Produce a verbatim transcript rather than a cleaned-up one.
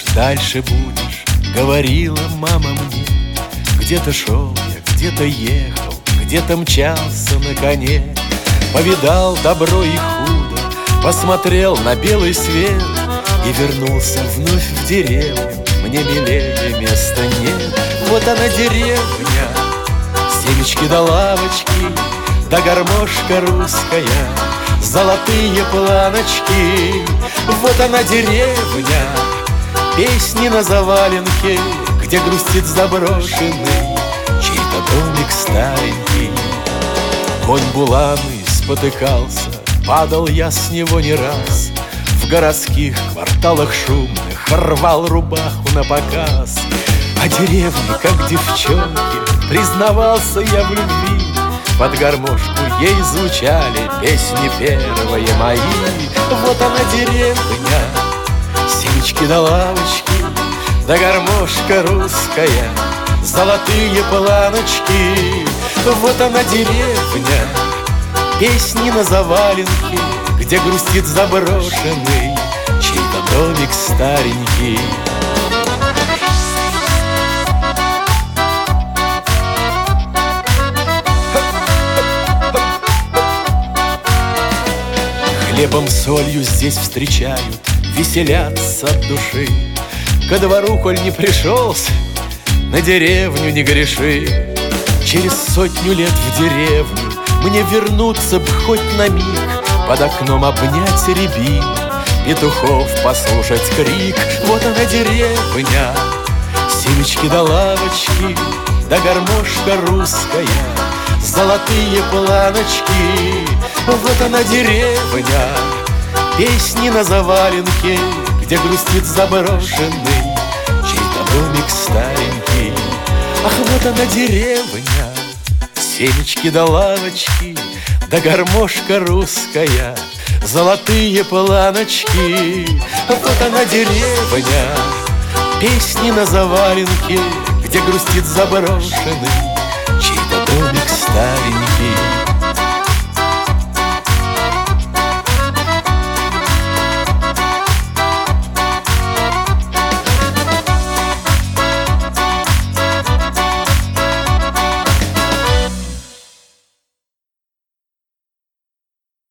дальше будешь, говорила мама мне. Где-то шел я, где-то ехал, где-то мчался на коне. Повидал добро и худо, посмотрел на белый свет и вернулся вновь в деревню. Мне милее места нет. Вот она деревня, семечки да лавочки, да гармошка русская, золотые планочки. Вот она деревня, песни на заваленке, где грустит заброшенный чей-то домик старенький. Конь буланый спотыкался, падал я с него не раз. В городских кварталах шумных рвал рубаху на показ. А деревни, как девчонки, признавался я в любви. Под гармошку ей звучали песни первые мои. Вот она деревня, семечки да лавочки, да гармошка русская, золотые планочки. Вот она деревня, песни на заваленке, где грустит заброшенный чей-то домик старенький. Хлебом, солью здесь встречают, веселятся от души. Ко двору, коль не пришелся, на деревню не греши. Через сотню лет в деревню мне вернуться б хоть на миг, под окном обнять рябину, петухов послушать крик. Вот она деревня, семечки да лавочки, да гармошка русская, золотые планочки. Вот она деревня, песни на заваленке, где грустит заброшенный чей-то домик старенький. Ах, вот она деревня, семечки да лавочки, да гармошка русская, золотые планочки. Вот она деревня, песни на заваленке, где грустит заброшенный чей-то домик старенький.